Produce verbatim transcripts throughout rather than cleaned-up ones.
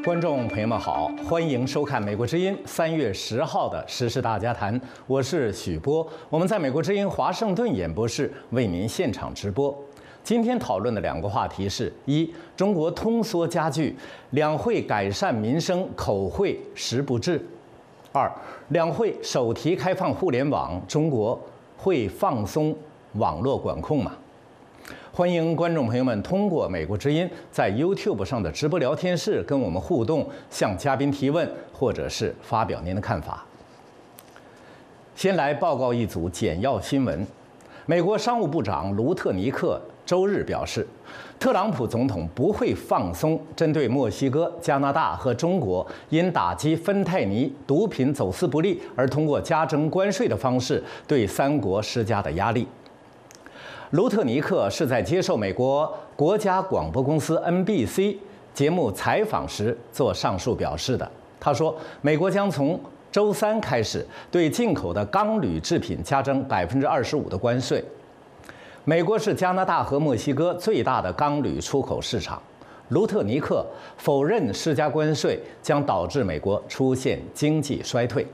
观众朋友们好，欢迎收看《美国之音》三月十号的时事大家谈，我是许波，我们在美国之音华盛顿演播室为您现场直播。今天讨论的两个话题是：一、中国通缩加剧，两会改善民生，口惠实不至；二、两会首提开放互联网，中国会放松网络管控吗？欢迎观众朋友们通过美国之音在 YouTube 上的直播聊天室跟我们互动，向嘉宾提问，或者是发表您的看法。先来报告一组简要新闻。美国商务部长卢特尼克周日表示，特朗普总统不会放松针对墨西哥、加拿大和中国因打击芬太尼毒品走私不利而通过加征关税的方式对三国施加的压力。卢特尼克是在接受美国国家广播公司 N B C 节目采访时做上述表示的。他说，美国将从周三开始对进口的钢铝制品加征百分之二十五的关税。美国是加拿大和墨西哥最大的钢铝出口市场。卢特尼克否认施加关税将导致美国出现经济衰退。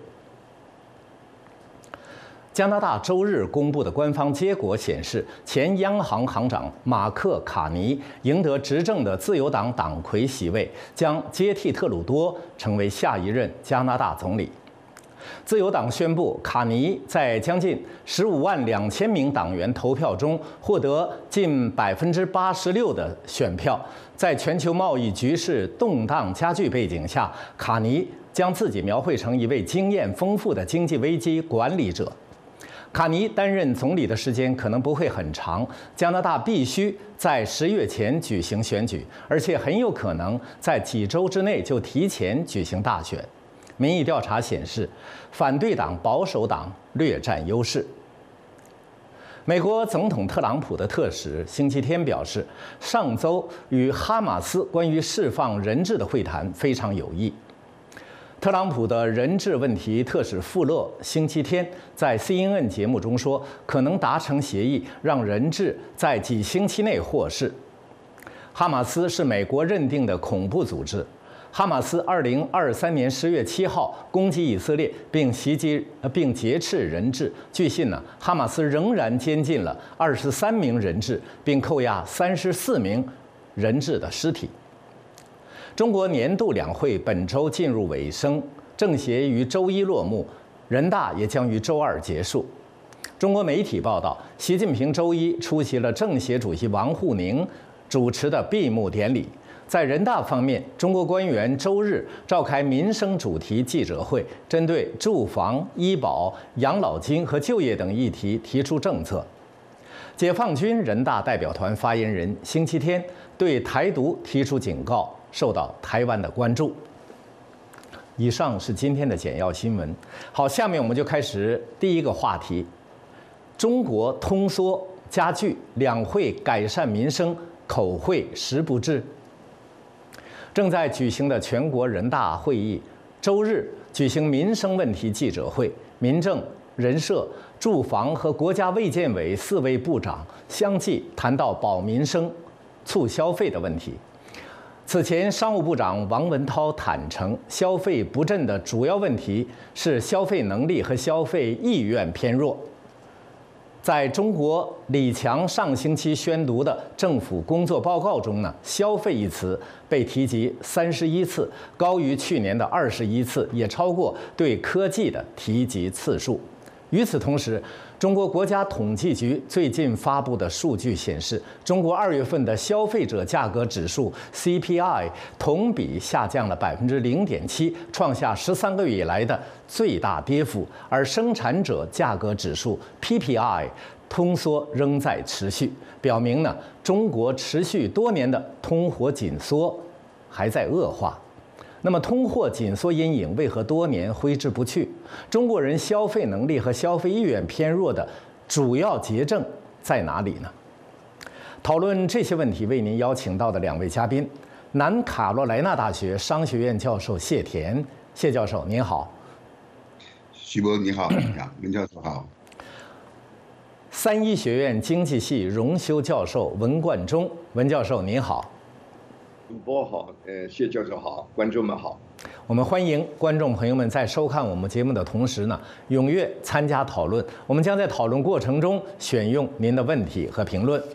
加拿大周日公布的官方结果显示，前央行行长马克·卡尼赢得执政的自由党党魁席位，将接替特鲁多成为下一任加拿大总理。自由党宣布，卡尼在将近十五万两千名党员投票中获得近百分之八十六的选票。在全球贸易局势动荡加剧背景下，卡尼将自己描绘成一位经验丰富的经济危机管理者。卡尼担任总理的时间可能不会很长，加拿大必须在十月前举行选举，而且很有可能在几周之内就提前举行大选。民意调查显示，反对党保守党略占优势。美国总统特朗普的特使星期天表示，上周与哈马斯关于释放人质的会谈非常有益。特朗普的人质问题特使富勒星期天在 C N N 节目中说，可能达成协议，让人质在几星期内获释。哈马斯是美国认定的恐怖组织。哈马斯二零二三年十月七号攻击以色列，并袭击并劫持人质。据信呢，哈马斯仍然监禁了二十三名人质，并扣押三十四名人质的尸体。中国年度两会本周进入尾声，政协于周一落幕，人大也将于周二结束。中国媒体报道，习近平周一出席了政协主席王沪宁主持的闭幕典礼。在人大方面，中国官员周日召开民生主题记者会，针对住房、医保、养老金和就业等议题提出政策。解放军人大代表团发言人星期天对台独提出警告，受到台湾的关注。以上是今天的简要新闻。好，下面我们就开始第一个话题：中国通缩加剧，两会改善民生，口惠实不至。正在举行的全国人大会议周日举行民生问题记者会，民政、人社、住房和国家卫健委四位部长相继谈到保民生、促消费的问题。此前，商务部长王文涛坦诚，消费不振的主要问题是消费能力和消费意愿偏弱。在中国李强上星期宣读的政府工作报告中呢，消费一词被提及三十一次，高于去年的二十一次，也超过对科技的提及次数。与此同时，中国国家统计局最近发布的数据显示，中国二月份的消费者价格指数 C P I 同比下降了百分之零点七，创下十三个月以来的最大跌幅。而生产者价格指数 P P I 通缩仍在持续，表明呢，中国持续多年的通货紧缩还在恶化。那么，通货紧缩阴影为何多年挥之不去？中国人消费能力和消费意愿偏弱的主要结症在哪里呢？讨论这些问题，为您邀请到的两位嘉宾：南卡罗来纳大学商学院教授谢田，谢教授您好。 徐博你好，文教授好。 三一学院经济系荣休教授文冠中，文教授您好。 主播好，呃，谢教授好，观众们好。 我们欢迎观众朋友们在收看我们节目的同时呢，踊跃参加讨论。我们将在讨论过程中选用您的问题和评论。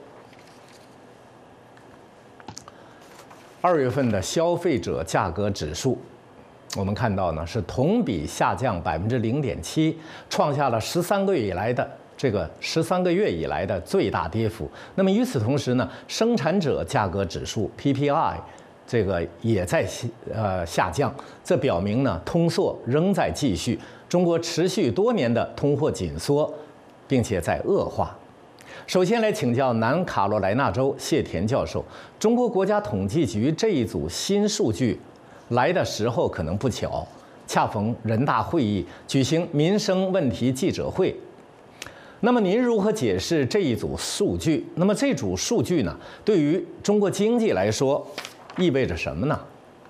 二月份的消费者价格指数，我们看到呢是同比下降百分之零点七，创下了十三个月以来的这个十三个月以来的最大跌幅。那么与此同时呢，生产者价格指数 P P I 这个也在呃下降，这表明呢通缩仍在继续，中国持续多年的通货紧缩，并且在恶化。首先来请教南卡罗来纳州谢田教授，中国国家统计局这一组新数据来的时候可能不巧，恰逢人大会议举行民生问题记者会。那么您如何解释这一组数据？那么这组数据呢，对于中国经济来说意味着什么呢？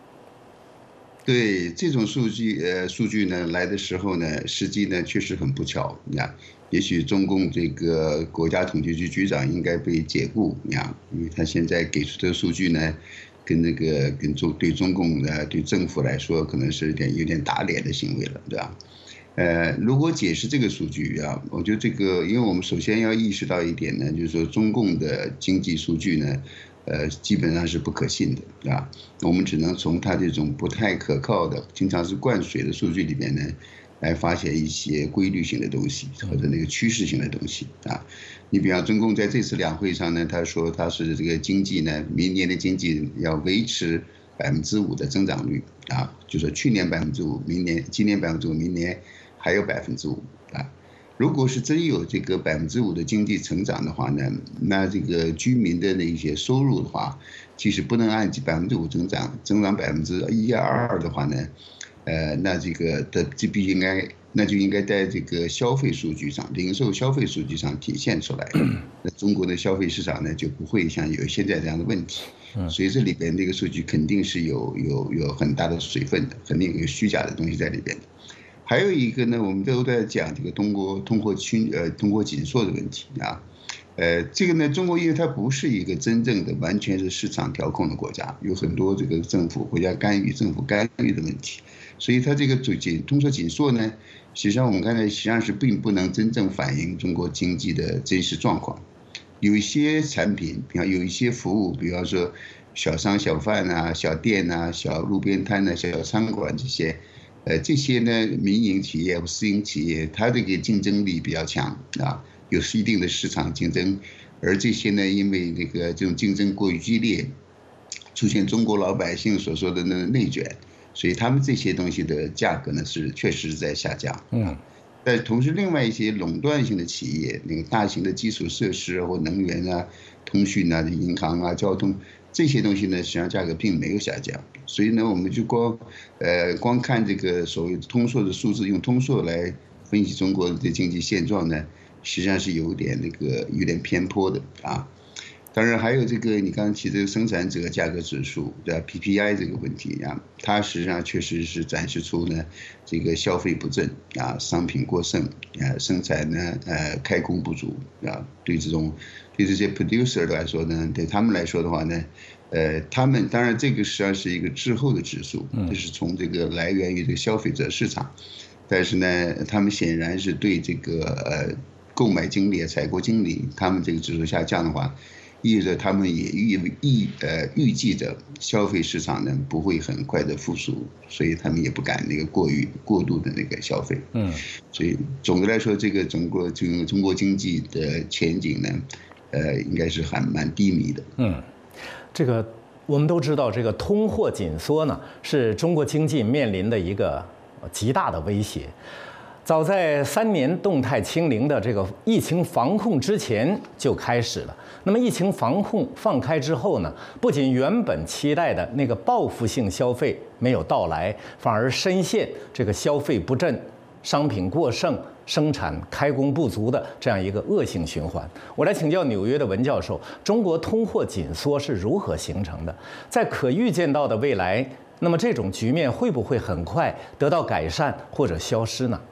对这种数据，呃，数据呢来的时候呢，时机呢确实很不巧。你看，也许中共这个国家统计局局长应该被解雇，你看，因为他现在给出的数据呢，跟那个跟中对中共的对政府来说，可能是有点有点打脸的行为了，对吧？呃，如果解释这个数据啊，我觉得这个，因为我们首先要意识到一点呢，就是说中共的经济数据呢。呃，基本上是不可信的啊，我们只能从它这种不太可靠的、经常是灌水的数据里面呢，来发现一些规律性的东西或者那个趋势性的东西啊。你比方中共在这次两会上呢，他说他是这个经济呢，明年的经济要维持百分之五的增长率啊，就是去年百分之五，明年今年百分之五，明年还有百分之五啊。如果是真有这个百分之五的经济成长的话呢，那这个居民的那些收入的话，其实不能按百分之五增长，增长百分之一二的话呢，呃，那这个的这必应该，那就应该在这个消费数据上、零售消费数据上体现出来。那中国的消费市场呢，就不会像有现在这样的问题。所以这里边这个数据肯定是有有有很大的水分的，肯定有虚假的东西在里边的。还有一个呢，我们都在讲这个通货通货紧呃通货紧缩的问题啊，呃，这个呢，中国因为它不是一个真正的完全是市场调控的国家，有很多这个政府国家干预、政府干预的问题，所以它这个紧通缩紧缩呢，实际上我们看来实际上是并不能真正反映中国经济的真实状况。有一些产品，比方有一些服务，比方说小商小贩啊、小店啊、小路边摊啊、小餐馆这些。呃，这些呢，民营企业或私营企业，它这个竞争力比较强啊，有一定的市场竞争。而这些呢，因为这个这种竞争过于激烈，出现中国老百姓所说的那内卷，所以他们这些东西的价格呢是确实是在下降。嗯，但同时，另外一些垄断性的企业，那个大型的基础设施或能源啊、通讯啊、银行啊、交通。这些东西呢，实际上价格并没有下降，所以呢，我们就光，呃，光看这个所谓通缩的数字，用通缩来分析中国的经济现状呢，实际上是有点那个有点偏颇的啊。当然还有这个你刚刚提这个生产者价格指数的 P P I 这个问题啊，它实际上确实是展示出呢这个消费不振啊，商品过剩啊，生产呢呃开工不足啊，对这种对这些 producer 来说呢，对他们来说的话呢，呃，他们当然这个实际上是一个滞后的指数，这是从这个来源于这个消费者市场，但是呢，他们显然是对这个呃购买经理、采购经理，他们这个指数下降的话。意味着他们也预预呃预计着消费市场呢不会很快的复苏，所以他们也不敢那个过于过度的那个消费。嗯，所以总的来说，这个中国这个中国经济的前景呢，呃，应该是还蛮低迷的。 嗯，这个我们都知道，这个通货紧缩呢是中国经济面临的一个极大的威胁。早在三年动态清零的这个疫情防控之前就开始了。那么疫情防控放开之后呢，不仅原本期待的那个报复性消费没有到来，反而深陷这个消费不振、商品过剩、生产开工不足的这样一个恶性循环。我来请教纽约的文教授，中国通货紧缩是如何形成的？在可预见到的未来，那么这种局面会不会很快得到改善或者消失呢？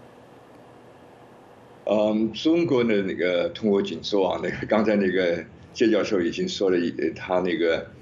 嗯，中国的那个通货紧缩啊，那个刚才那个谢教授已经说了，他那个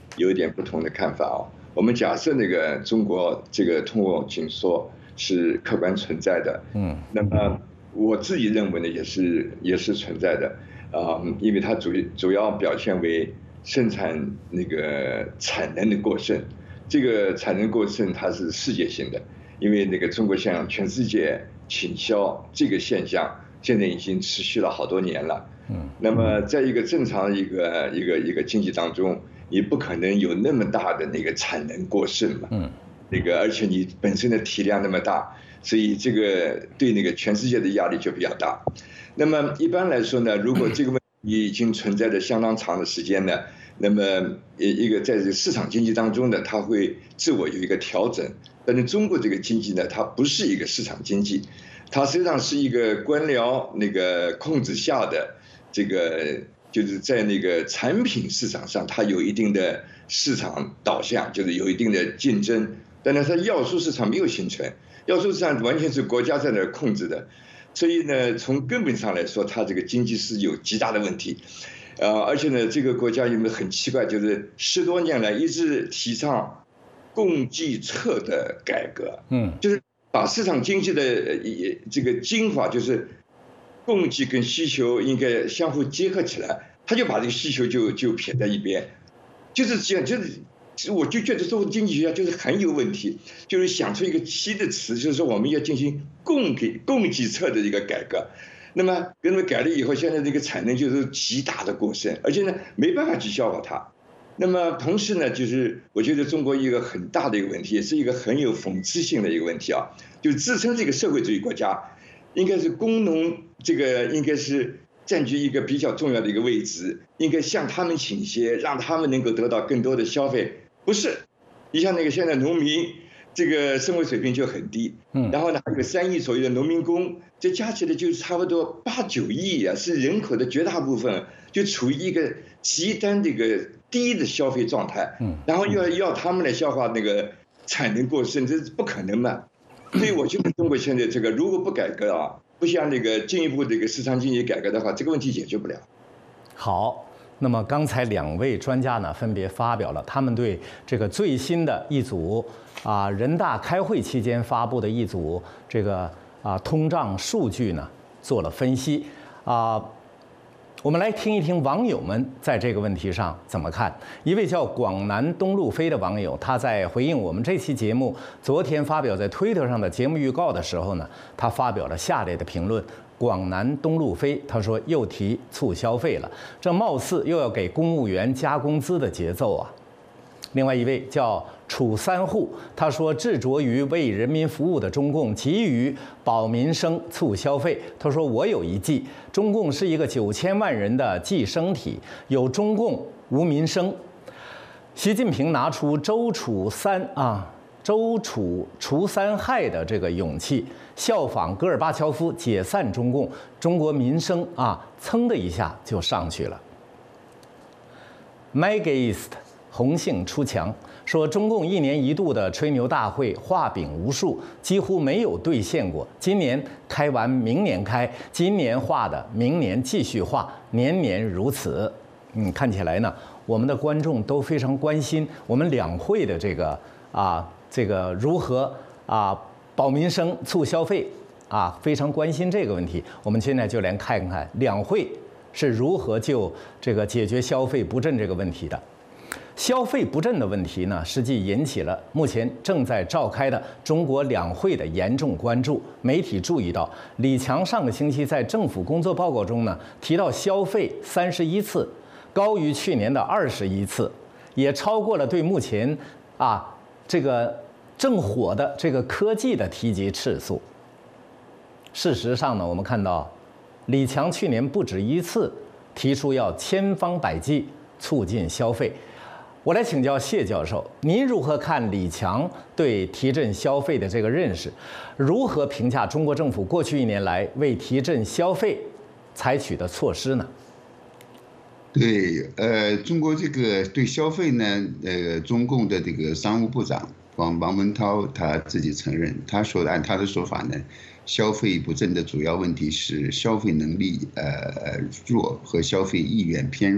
有一点不同的看法哦。我们假设那个中国这个通货紧缩是客观存在的，嗯，那么我自己认为呢，也是也是存在的啊、呃，因为它主主要表现为生产那个产能的过剩，这个产能过剩它是世界性的，因为那个中国向全世界倾销这个现象，现在已经持续了好多年了。嗯，那么在一个正常一个一个一个经济当中，你不可能有那么大的那个产能过剩嘛。嗯，那个而且你本身的体量那么大，所以这个对那个全世界的压力就比较大。那么一般来说呢，如果这个问题已经存在着相当长的时间呢，那么一个在这个市场经济当中呢，它会自我有一个调整。但是中国这个经济呢，它不是一个市场经济，它实际上是一个官僚那个控制下的。这个就是在那个产品市场上，它有一定的市场导向，就是有一定的竞争，但是它要素市场没有形成，要素市场完全是国家在那控制的，所以呢，从根本上来说，它这个经济是有极大的问题，呃，而且呢，这个国家有没有很奇怪，就是十多年来一直提倡供给侧的改革，嗯，就是把市场经济的这个精华就是。供给跟需求应该相互结合起来，他就把这个需求就就撇在一边，就是这样，就是我就觉得中国经济学家就是很有问题，就是想出一个新的词，就是说我们要进行供给供给侧的一个改革。那么跟他们改了以后，现在这个产能就是极大的过剩，而且呢没办法去消化它。那么同时呢，就是我觉得中国一个很大的一个问题，也是一个很有讽刺性的一个问题啊，就自称这个社会主义国家。应该是工农这个应该是占据一个比较重要的一个位置，应该向他们倾斜，让他们能够得到更多的消费。不是，你像那个现在农民这个生活水平就很低，嗯，然后呢还有三亿左右的农民工，这加起来就差不多八九亿啊，是人口的绝大部分就处于一个极端这个低的消费状态，嗯，然后要要他们来消化那个产能过剩，这是不可能嘛。所以我觉得中国现在这个如果不改革啊，不像那个进一步这个市场经济改革的话，这个问题解决不了。 好，那么刚才两位专家呢，分别发表了他们对这个最新的一组啊人大开会期间发布的一组这个啊通胀数据呢做了分析啊。我们来听一听网友们在这个问题上怎么看。一位叫广南东路飞的网友，他在回应我们这期节目昨天发表在推特上的节目预告的时候呢，他发表了下列的评论。广南东路飞他说又提促消费了，这貌似又要给公务员加工资的节奏啊。另外一位叫楚三户，他说执着于为人民服务的中共急于保民生促消费。他说我有一计，中共是一个九千万人的寄生体，有中共无民生。习近平拿出周楚三啊周楚除三害的这个勇气，效仿戈尔巴乔夫解散中共，中国民生啊噌的一下就上去了。Megaist红杏出墙，说中共一年一度的吹牛大会画饼无数，几乎没有兑现过。今年开完，明年开，今年画的，明年继续画，年年如此。嗯，看起来呢，我们的观众都非常关心我们两会的这个啊，这个如何啊保民生、促消费啊，非常关心这个问题。我们现在就来看看两会是如何就这个解决消费不振这个问题的。消费不振的问题呢，实际引起了目前正在召开的中国两会的严重关注。媒体注意到，李强上个星期在政府工作报告中呢，提到消费三十一次，高于去年的二十一次，也超过了对目前啊这个正火的这个科技的提及次数。事实上呢，我们看到，李强去年不止一次提出要千方百计促进消费。我来请教谢教授，您如何看李强对提振消费的这个认识？如何评价中国政府过去一年来为提振消费采取的措施呢？ 对，呃，中国这个对消费呢，呃，中共的这个商务部长王王文涛他自己承认，他说的按他的说法呢，消费不振的主要问题是消费能力呃弱和消费意愿偏弱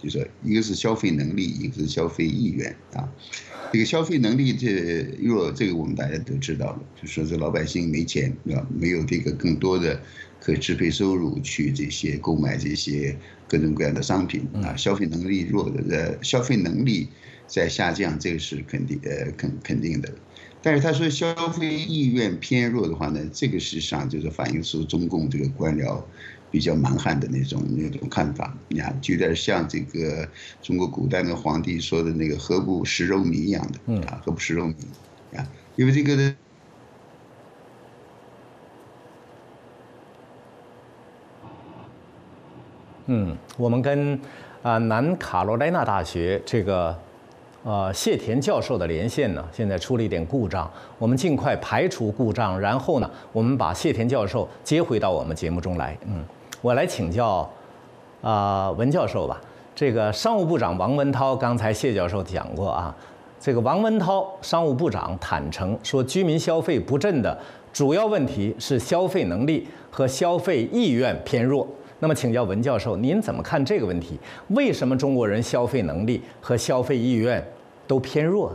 就是说一个是消费能力，一个是消费意愿啊。这个消费能力这弱，这个我们大家都知道了，就说这老百姓没钱啊，没有这个更多的可支配收入去这些购买这些各种各样的商品啊。消费能力弱的，呃，消费能力在下降，这个是肯定呃肯肯定的。但是他说消费意愿偏弱的话呢，这个实际上就是反映出中共这个官僚比较蛮横的那种那种看法，你看，就有点像这个中国古代的皇帝说的那个何不食肉糜一样的啊，何不食肉糜啊？因为这个呢， 嗯，我们跟啊、呃、南卡罗来纳大学这个。呃，谢田教授的连线呢，现在出了一点故障，我们尽快排除故障，然后呢，我们把谢田教授接回到我们节目中来。嗯，我来请教啊、呃、文教授吧。这个商务部长王文涛，刚才谢教授讲过啊，这个王文涛商务部长坦诚说，居民消费不振的主要问题是消费能力和消费意愿偏弱。那么，请教文教授，您怎么看这个问题？为什么中国人消费能力和消费意愿都偏弱？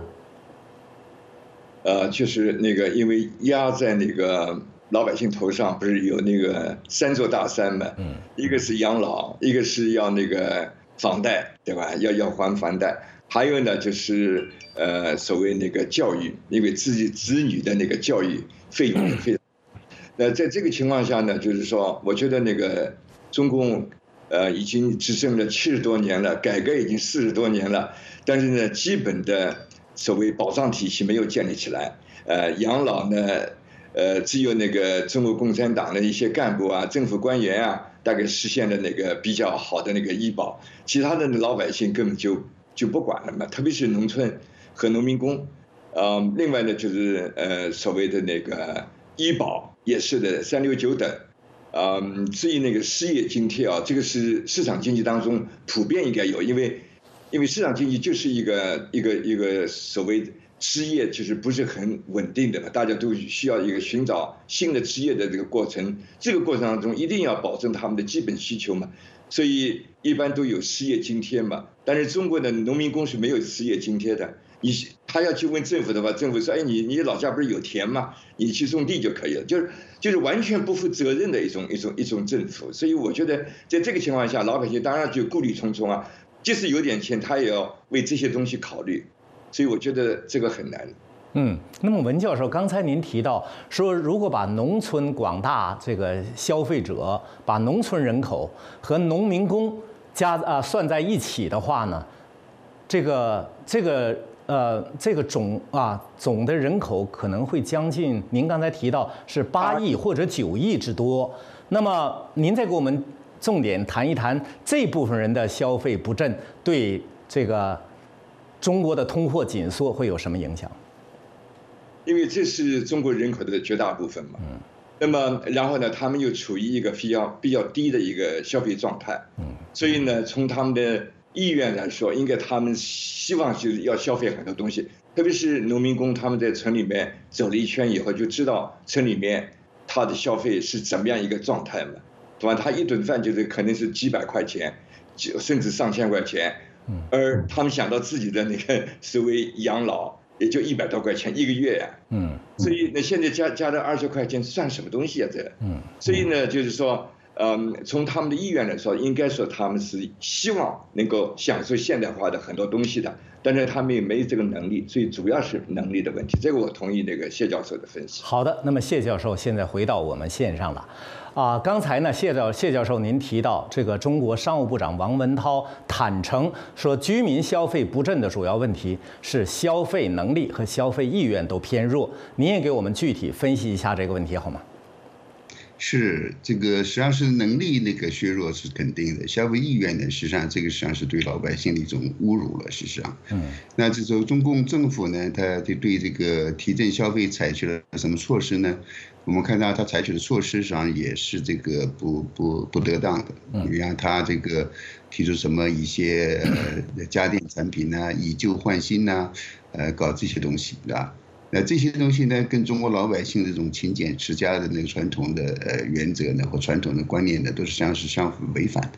呃，就是那个，因为压在那个老百姓头上，不是有那个三座大山嘛？嗯，一个是养老，一个是要那个房贷，对吧？要要还房贷，还有呢就是呃所谓那个教育，因为自己子女的那个教育费用非常。那在这个情况下呢，就是说，我觉得那个。中共，呃，已经执政了七十多年了，改革已经四十多年了，但是呢，基本的所谓保障体系没有建立起来。呃，养老呢，呃，只有那个中国共产党的一些干部啊、政府官员啊，大概实现了那个比较好的那个医保，其他的老百姓根本就就不管了嘛，特别是农村和农民工。呃，另外呢，就是呃所谓的那个医保也是的，三六九等。嗯，至于那个失业津贴啊，这个是市场经济当中普遍应该有，因为，因为市场经济就是一个一个一个所谓失业就是不是很稳定的嘛，大家都需要一个寻找新的职业的这个过程，这个过程当中一定要保证他们的基本需求嘛，所以一般都有失业津贴嘛。但是中国的农民工是没有失业津贴的，你他要去问政府的话，政府说，哎，你你老家不是有田吗？你去种地就可以了，就是就是完全不负责任的一种一种一种政府。所以我觉得在这个情况下，老百姓当然就顾虑重重啊，即使有点钱，他也要为这些东西考虑。所以我觉得这个很难。 嗯，那么文教授，刚才您提到说，如果把农村广大这个消费者，把农村人口和农民工加啊算在一起的话呢，这个这个呃这个总啊总的人口可能会将近您刚才提到是八亿或者九亿之多。那么您再给我们重点谈一谈这部分人的消费不振对这个中国的通货紧缩会有什么影响？ 因为这是中国人口的绝大部分嘛。嗯。那么，然后呢，他们又处于一个比较比较低的一个消费状态。嗯。所以呢，从他们的意愿来说，应该他们希望就是要消费很多东西，特别是农民工，他们在城里面走了一圈以后，就知道城里面他的消费是怎么样一个状态嘛，对吧？他一顿饭就是可能是几百块钱，甚至上千块钱。嗯。而他们想到自己的那个所谓养老，也就一百多块钱一个月呀。嗯。所以那现在加加了二十块钱算什么东西啊？这。嗯。所以呢，就是说。嗯，从他们的意愿来说，应该说他们是希望能够享受现代化的很多东西的，但是他们也没有这个能力，所以主要是能力的问题。这个我同意那个谢教授的分析。 好的，那么谢教授现在回到我们线上了，啊，刚才呢谢教谢教授您提到这个中国商务部长王文涛坦诚说，居民消费不振的主要问题是消费能力和消费意愿都偏弱。您也给我们具体分析一下这个问题好吗？ 是这个，实际上是能力那个削弱是肯定的，消费意愿呢，实际上这个实际上是对老百姓的一种侮辱了。实际上，嗯，那这种中共政府呢，他就对这个提振消费采取了什么措施呢？我们看到他采取的措施上也是这个不不不得当的。你让他这个提出什么一些呃家电产品呢，以旧换新呢，呃，搞这些东西，对吧？那这些东西呢，跟中国老百姓这种勤俭持家的那个传统的呃原则呢，或传统的观念呢，都是相是相互违反的。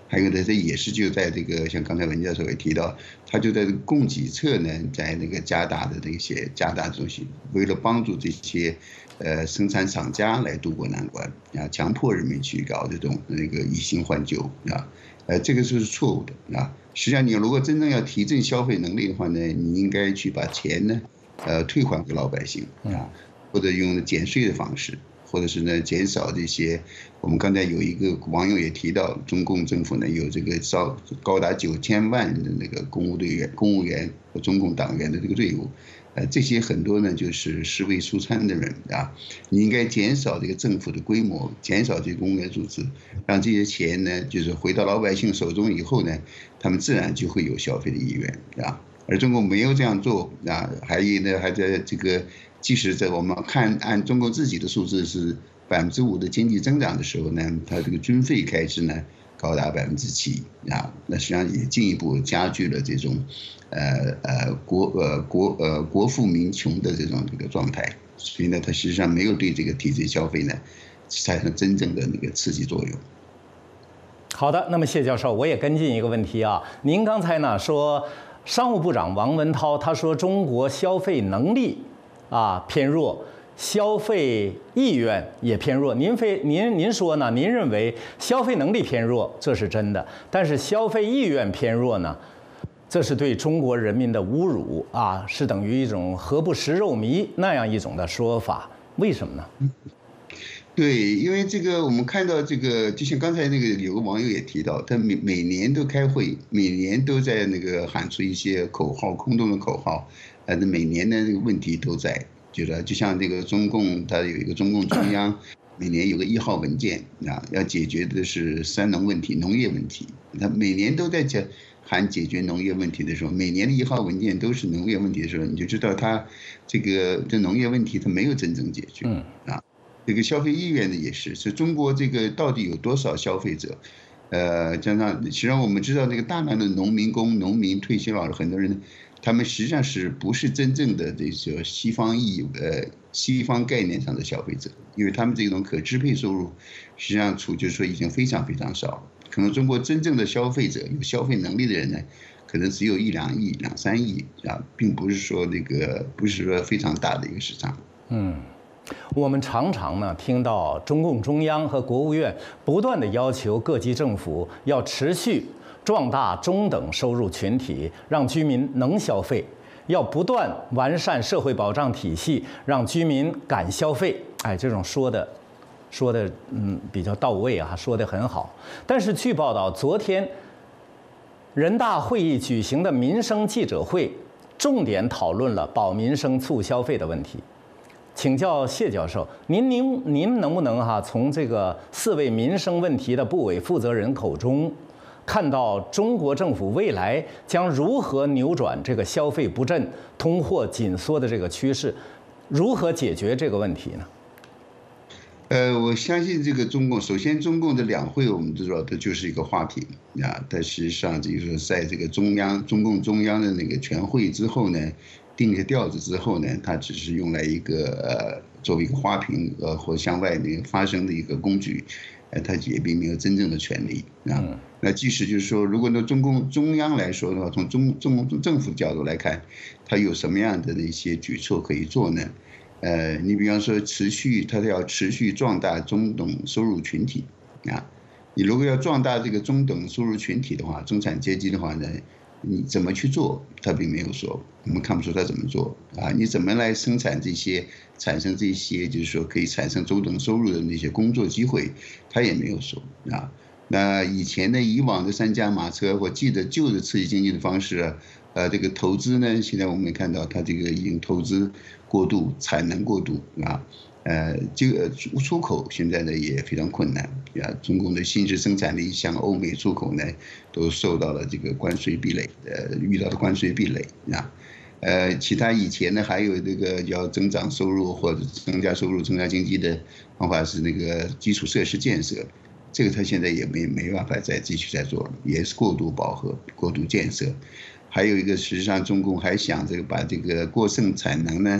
还有的，这也是就在这个像刚才文教授也提到，他就在供给侧呢，在那个加大的那些加大东西，为了帮助这些呃生产厂家来渡过难关啊，强迫人民去搞这种那个以新换旧啊，呃，这个是错误的啊。实际上，你如果真正要提振消费能力的话呢，你应该去把钱呢，呃，退还给老百姓啊，或者用减税的方式。或者是呢，减少这些，我们刚才有一个网友也提到，中共政府呢有这个招高达九千万的那个公务队员、公务员和中共党员的这个队伍，呃，这些很多呢就是尸位素餐的人啊，你应该减少这个政府的规模，减少这个公务员组织，让这些钱呢就是回到老百姓手中以后呢，他们自然就会有消费的意愿啊。而中国没有这样做啊，还有呢还在这个。即使在我们看按中国自己的数字是百分之五的经济增长的时候呢，它这个军费开支呢高达百分之七啊，那实际上也进一步加剧了这种，呃呃国呃国呃国富民穷的这种这个状态，所以呢，它实际上没有对这个体制消费呢产生真正的那个刺激作用。 好的，那么谢教授，我也跟进一个问题啊，您刚才呢说商务部长王文涛他说中国消费能力。啊，偏弱，消费意愿也偏弱。您非您您说呢？您认为消费能力偏弱，这是真的，但是消费意愿偏弱呢，这是对中国人民的侮辱啊，是等于一种何不食肉糜那样一种的说法。为什么呢？ 对，因为这个我们看到这个，就像刚才那个有个网友也提到，他每每年都开会，每年都在那个喊出一些口号，空洞的口号。呃，每年的这个问题都在，就是就像这个中共，它有一个中共中央，每年有个一号文件啊，要解决的是三农问题、农业问题。它每年都在讲喊解决农业问题的时候，每年的一号文件都是农业问题的时候，你就知道它这个这农业问题它没有真正解决啊。这个消费意愿呢也是，是中国这个到底有多少消费者？呃，加上实际上我们知道那个大量的农民工、农民退休老人，很多人。他们实际上是不是真正的这些西方意呃西方概念上的消费者？因为他们这种可支配收入，实际上处就是说已经非常非常少了。可能中国真正的消费者有消费能力的人呢，可能只有一两亿、两三亿啊，并不是说那个不是说非常大的一个市场。 嗯，我们常常呢听到中共中央和国务院不断的要求各级政府要持续。壮大中等收入群体，让居民能消费；要不断完善社会保障体系，让居民敢消费。哎，这种说的，说的嗯比较到位啊，说得很好。但是据报道，昨天人大会议举行的民生记者会，重点讨论了保民生、促消费的问题。请教谢教授，您您您能不能哈、啊、从这个四位民生问题的部委负责人口中？看到中国政府未来将如何扭转这个消费不振、通货紧缩的这个趋势，如何解决这个问题呢？ 呃，我相信这个中共，首先中共的两会我们都知道，它就是一个花瓶啊。但实际上就是说，在这个中央中共中央的那个全会之后呢，定下调子之后呢，它只是用来一个呃作为一个花瓶呃或向外那个发声的一个工具。呃，他也并没有真正的权利啊。那即使就是说，如果从中共中央来说的话，从中中政府角度来看，他有什么样的一些举措可以做呢？呃，你比方说持续，他要持续壮大中等收入群体啊。你如果要壮大这个中等收入群体的话，中产阶级的话呢，你怎么去做？他并没有说，我们看不出他怎么做啊。你怎么来生产这些？产生这些就是说可以产生中等收入的那些工作机会，他也没有说啊。那以前的以往的三驾马车，我记得旧的刺激经济的方式，呃，这个投资呢，现在我们也看到它这个已经投资过度，产能过度啊，呃，这个出口现在呢也非常困难啊。中共的新式生产力向欧美出口呢，都受到了这个关税壁垒，呃，遇到的关税壁垒啊。呃，其他以前呢还有这个要增长收入或者增加收入、增加经济的方法是那个基础设施建设，这个他现在也没没办法再继续再做了，也是过度饱和、过度建设。还有一个，实际上中共还想这个把这个过剩产能呢，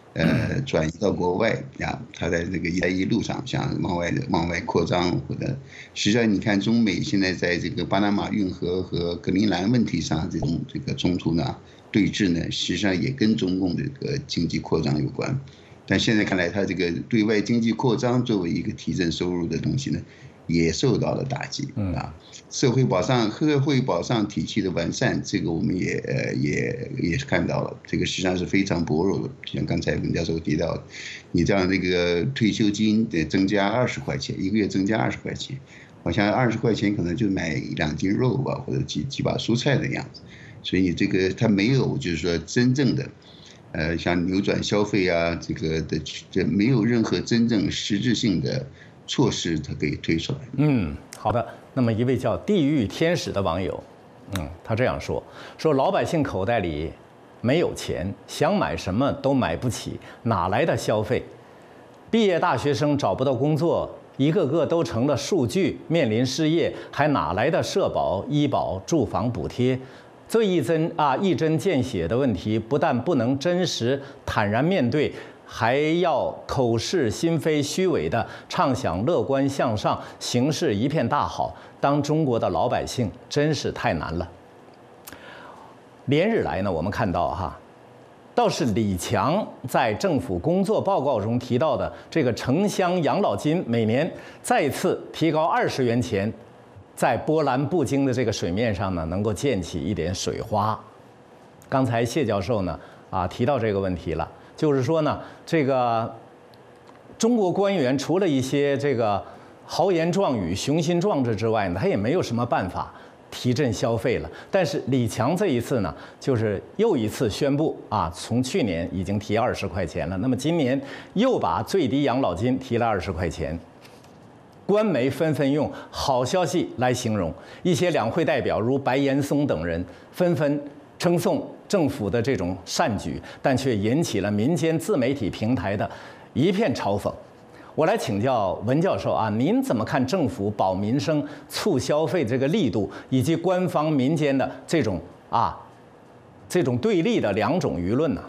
呃，转移到国外呀，它在这个“一带一路”上想往外往外扩张，或者实际上你看中美现在在这个巴拿马运河和格陵兰问题上这种这个冲突呢、对峙呢，实际上也跟中共这个经济扩张有关。但现在看来，它这个对外经济扩张作为一个提振收入的东西呢，也受到了打击啊。社会保障社会保障体系的完善，这个我们也呃也也是看到了，这个实际上是非常薄弱的。像刚才文教授提到，你这样这个退休金得增加二十块钱，一个月增加二十块钱，好像二十块钱可能就买两斤肉吧，或者几几把蔬菜的样子。所以你这个它没有就是说真正的，呃，像扭转消费啊，这个的这没有任何真正实质性的措施，它可以推出来。 嗯，好的。那么一位叫地狱天使的网友，嗯，他这样说：说老百姓口袋里没有钱，想买什么都买不起，哪来的消费？毕业大学生找不到工作，一个个都成了数据，面临失业，还哪来的社保、医保、住房补贴？最一针啊一针见血的问题，不但不能真实坦然面对，还要口是心非、虚伪的畅想乐观向上，形势一片大好。当中国的老百姓真是太难了。连日来呢，我们看到哈，倒是李强在政府工作报告中提到的这个城乡养老金每年再次提高二十元钱，在波澜不惊的这个水面上呢，能够溅起一点水花。刚才谢教授呢啊提到这个问题了，就是说呢，这个中国官员除了一些这个豪言壮语、雄心壮志之外呢，他也没有什么办法提振消费了。但是李强这一次呢，就是又一次宣布啊，从去年已经提二十块钱了，那么今年又把最低养老金提了二十块钱。官媒纷纷用好消息来形容，一些两会代表如白岩松等人纷纷称颂政府的这种善举，但却引起了民间自媒体平台的一片嘲讽。我来请教文教授啊，您怎么看政府保民生、促消费这个力度，以及官方民间的这种啊这种对立的两种舆论呢？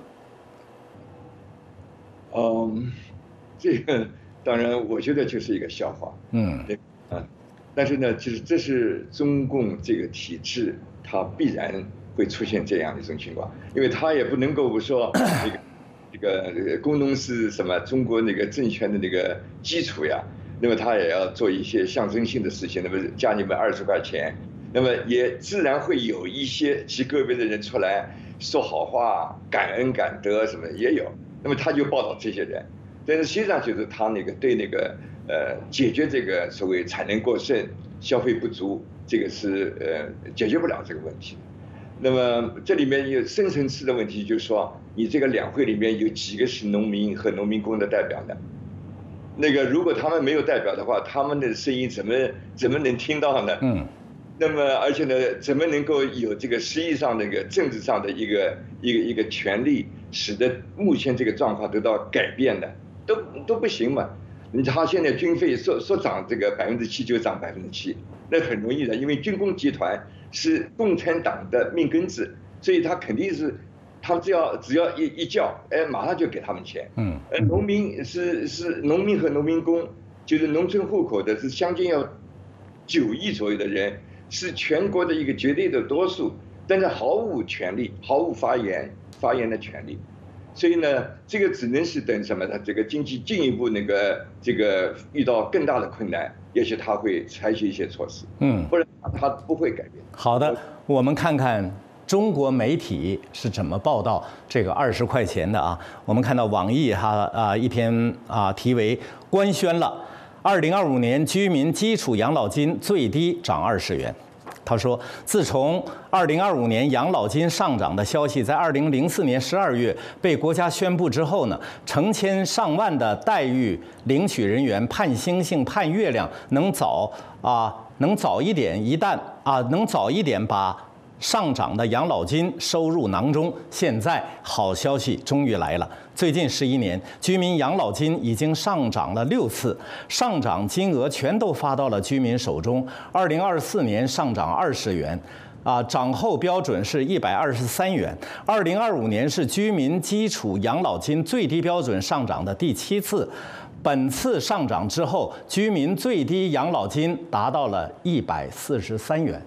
嗯，这个当然，我觉得就是一个笑话。嗯，对啊，但是呢，其实这是中共这个体制，它必然会出现这样的一种情况，因为它也不能够说这个。这个工农是什么？中国那个政权的那个基础呀，那么他也要做一些象征性的事情，那么加你们二十块钱，那么也自然会有一些极个别的人出来说好话、感恩感德什么也有，那么他就报道这些人，但是实际上就是他那个对那个呃解决这个所谓产能过剩、消费不足，这个是呃解决不了这个问题。那么这里面有深层次的问题，就是说，你这个两会里面有几个是农民和农民工的代表呢？那个如果他们没有代表的话，他们的声音怎么怎么能听到呢？嗯。那么而且呢，怎么能够有这个实际上那个政治上的一个一个一个权利，使得目前这个状况得到改变呢？都都不行嘛。你他现在军费说说涨这个百分之七就涨百分之七，那很容易的，因为军工集团是共产党的命根子，所以他肯定是，他只要只要一一叫，哎，马上就给他们钱。嗯，呃，农民是是农民和农民工，就是农村户口的是将近要九亿左右的人，是全国的一个绝对的多数，但是毫无权利，毫无发言发言的权利。所以呢，这个只能是等什么呢？这个经济进一步那个这个遇到更大的困难，也许他会采取一些措施，嗯，不然他不会改变。 好的，我们看看中国媒体是怎么报道这个二十块钱的啊？我们看到网易哈啊一篇啊题为“官宣了二零二五年居民基础养老金最低涨二十元”。他说，自从二零二五年养老金上涨的消息在二零零四年十二月被国家宣布之后呢，成千上万的待遇领取人员盼星星盼月亮，能早啊能早一点，一旦啊能早一点把上涨的养老金收入囊中。现在好消息终于来了，最近十一年，居民养老金已经上涨了六次，上涨金额全都发到了居民手中。二零二四年上涨二十元， 啊，涨后标准是一百二十三元。二零二五年是居民基础养老金最低标准上涨的第七次，本次上涨之后，居民最低养老金达到了一百四十三元。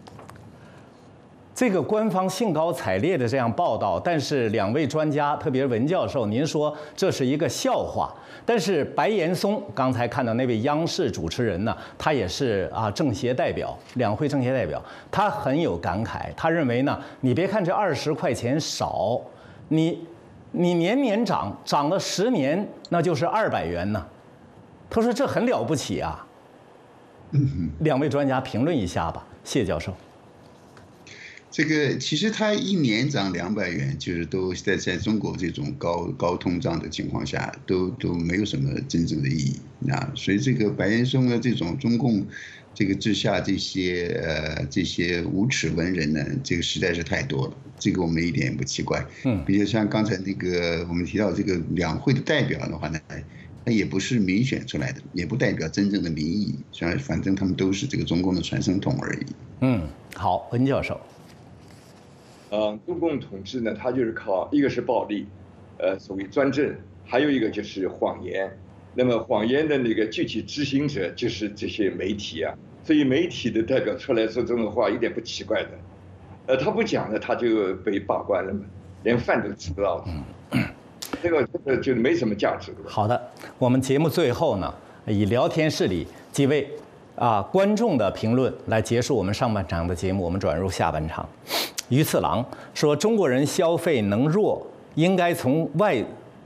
这个官方兴高采烈的这样报道，但是两位专家，特别是文教授，您说这是一个笑话。但是白岩松刚才看到那位央视主持人呢，他也是啊政协代表，两会政协代表，他很有感慨。他认为呢，你别看这二十块钱少，你你年年涨，涨了十年，那就是二百元呢。他说这很了不起啊。两位专家评论一下吧，谢教授。 这个其实它一年涨两百元，就是都在在中国这种高高通胀的情况下，都都没有什么真正的意义啊。所以这个白岩松的这种中共这个治下这些呃这些无耻文人呢，这个实在是太多了，这个我们一点也不奇怪。嗯，比如像刚才那个我们提到这个两会的代表的话呢，他也不是民选出来的，也不代表真正的民意，反正他们都是这个中共的传声筒而已。 嗯，好，温教授。 呃，中共统治呢，它就是靠一个是暴力，呃，所谓专政，还有一个就是谎言。那么谎言的那个具体执行者就是这些媒体啊，所以媒体的代表出来说这种话一点不奇怪的。呃，他不讲呢，他就被罢官了嘛，连饭都吃不到了。嗯，这个这个就没什么价值了。 好的，我们节目最后呢，以聊天室里几位啊观众的评论来结束我们上半场的节目，我们转入下半场。于次郎说：“中国人消费能弱，应该从外。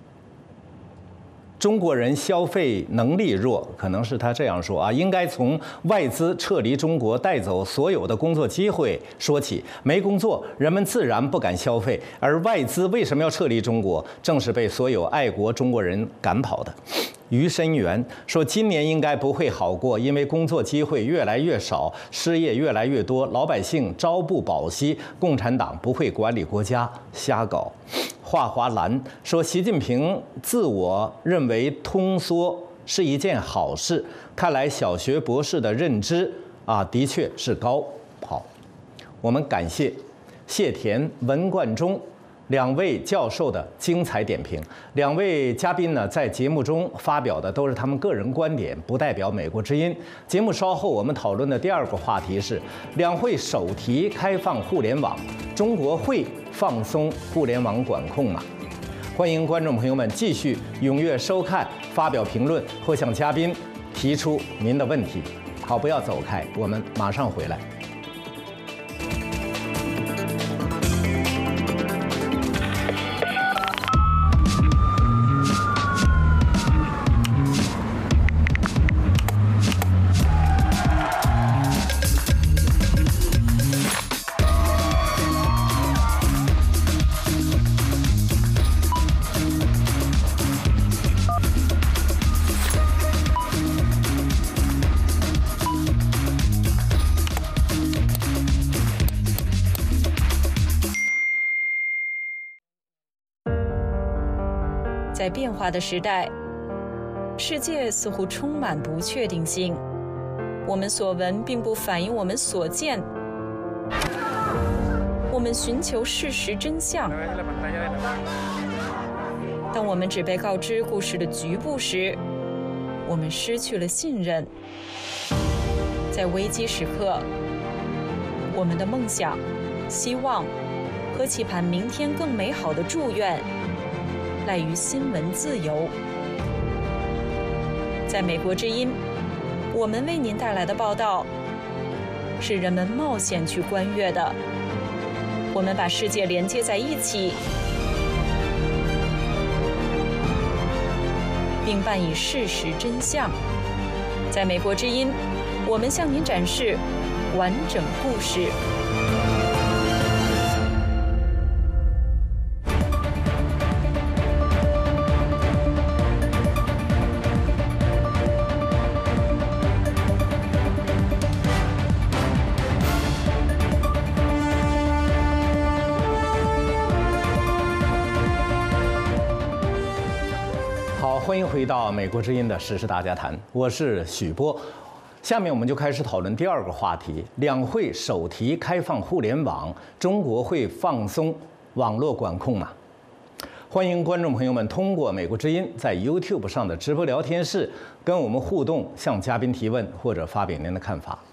中国人消费能力弱，可能是他这样说啊，应该从外资撤离中国、带走所有的工作机会说起。没工作，人们自然不敢消费，而外资为什么要撤离中国？正是被所有爱国中国人赶跑的。”于深元说：“今年应该不会好过，因为工作机会越来越少，失业越来越多，老百姓朝不保夕。共产党不会管理国家，瞎搞。”华华兰说：“习近平自我认为通缩是一件好事，看来小学博士的认知啊，的确是高。”好，我们感谢谢田、文冠中两位教授的精彩点评。两位嘉宾呢，在节目中发表的都是他们个人观点，不代表美国之音。节目稍后我们讨论的第二个话题是两会首题开放互联网，中国会放松互联网管控吗？欢迎观众朋友们继续踊跃收看、发表评论或向嘉宾提出您的问题。好，不要走开，我们马上回来。 在变化的时代，世界似乎充满不确定性。我们所闻并不反映我们所见。我们寻求事实真相。当我们只被告知故事的局部时，我们失去了信任。在危机时刻，我们的梦想、希望和期盼明天更美好的祝愿赖于新闻自由。在美国之音，我们为您带来的报道是人们冒险去观阅的。我们把世界连接在一起，并伴以事实真相。在美国之音，我们向您展示完整故事。 欢迎回到美国之音的时事大家谈，我是许波。 下面我们就开始讨论第二个话题：两会首提开放互联网，中国会放松网络管控吗？欢迎观众朋友们通过美国之音在 YouTube 上的直播聊天室跟我们互动，向嘉宾提问或者发表您的看法。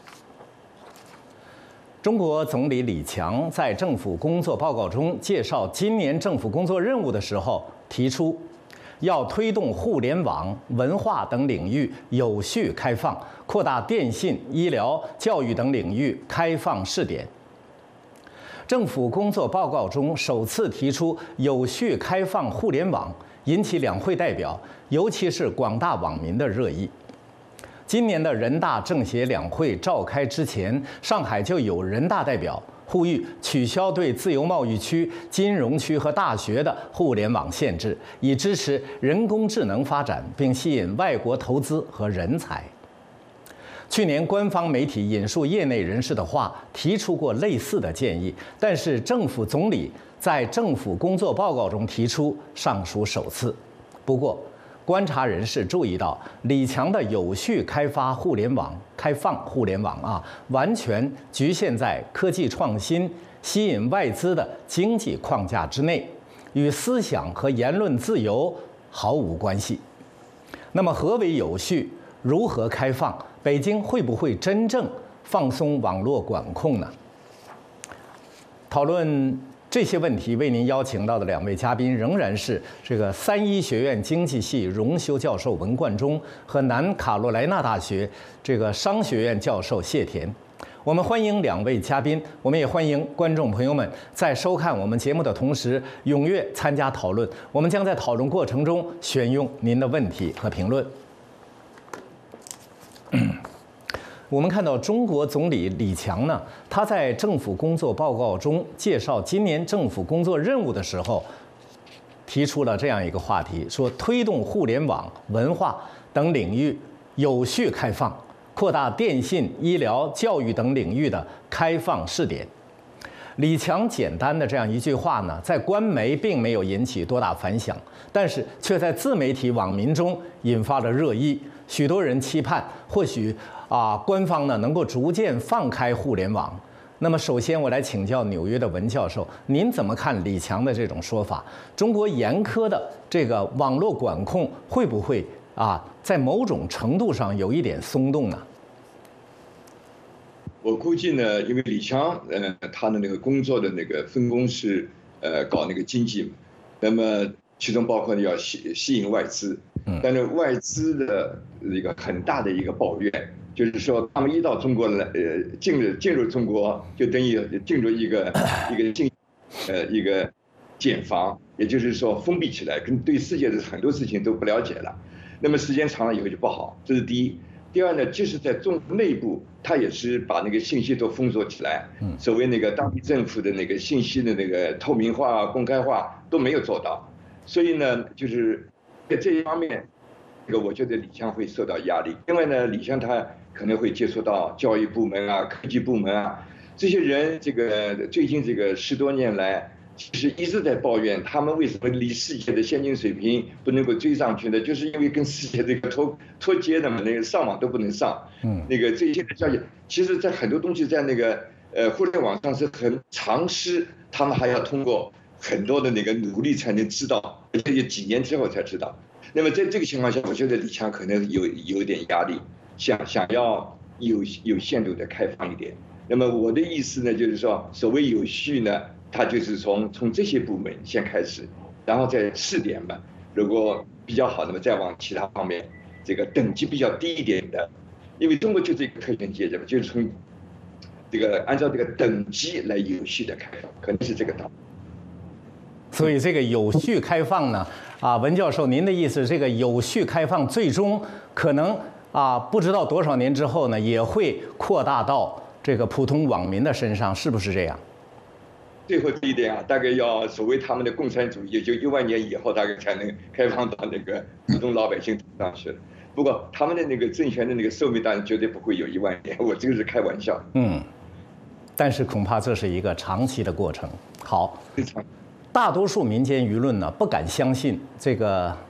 中国总理李强在政府工作报告中介绍今年政府工作任务的时候提出，要推动互联网、文化等领域有序开放，扩大电信、医疗、教育等领域开放试点。政府工作报告中首次提出有序开放互联网，引起两会代表，尤其是广大网民的热议。今年的人大政协两会召开之前，上海就有人大代表呼吁取消对自由贸易区、金融区和大学的互联网限制，以支持人工智能发展，并吸引外国投资和人才。去年，官方媒体引述业内人士的话，提出过类似的建议，但是政府总理在政府工作报告中提出，尚属首次。不过，观察人士注意到，李强的有序开发互联网、开放互联网啊，完全局限在科技创新、吸引外资的经济框架之内，与思想和言论自由毫无关系。那么，何为有序？如何开放？北京会不会真正放松网络管控呢？讨论这些问题，为您邀请到的两位嘉宾仍然是这个三一学院经济系荣休教授文冠中和南卡罗来纳大学这个商学院教授谢田。我们欢迎两位嘉宾，我们也欢迎观众朋友们在收看我们节目的同时踊跃参加讨论。我们将在讨论过程中选用您的问题和评论。我们看到中国总理李强呢，他在政府工作报告中介绍今年政府工作任务的时候，提出了这样一个话题，说推动互联网、文化等领域有序开放，扩大电信、医疗、教育等领域的开放试点。李强简单的这样一句话呢，在官媒并没有引起多大反响，但是却在自媒体网民中引发了热议。许多人期盼，或许啊，官方呢能够逐渐放开互联网。那么，首先我来请教纽约的文教授，您怎么看李强的这种说法？中国严苛的这个网络管控会不会啊，在某种程度上有一点松动呢？ 我估计呢，因为李强，呃，他的那个工作的那个分工是，呃，搞那个经济嘛，那么其中包括要吸吸引外资，但是外资的一个很大的一个抱怨，就是说他们一到中国来，呃，进入进入中国就等于进入一个一个进，呃，一个茧房，也就是说封闭起来，跟对世界的很多事情都不了解了，那么时间长了以后就不好，这是第一。第二呢，即使在中国内部，他也是把那个信息都封锁起来，所谓那个当地政府的那个信息的那个透明化、公开化都没有做到，所以呢，就是在这一方面，这个我觉得李强会受到压力。另外呢，李强他可能会接触到教育部门啊、科技部门啊这些人，这个最近这个十多年来。其实一直在抱怨他们为什么离世界的先进水平不能够追上去呢？就是因为跟世界这个脱脱节的嘛，那个上网都不能上。嗯，那个最新的消息，其实在很多东西在那个呃互联网上是很常识，他们还要通过很多的那个努力才能知道，而且几年之后才知道。那么在这个情况下，我觉得李强可能有有点压力，想想要有有限度的开放一点。那么我的意思呢，就是说所谓有序呢。他就是从从这些部门先开始，然后再试点吧。如果比较好，那么再往其他方面，这个等级比较低一点的，因为中国就是一个特权阶级嘛，就是从这个按照这个等级来有序的开放，可能是这个道理。 所以这个有序开放呢，啊，文教授，您的意思，这个有序开放最终可能啊，不知道多少年之后呢，也会扩大到这个普通网民的身上，是不是这样？ 最后这一点啊，大概要所谓他们的共产主义，也就一万年以后，大概才能开放到那个普通老百姓上去了。不过他们的那个政权的那个寿命，当然绝对不会有一万年，我这个是开玩笑。 嗯，但是恐怕这是一个长期的过程。好，大多数民间舆论呢不敢相信这个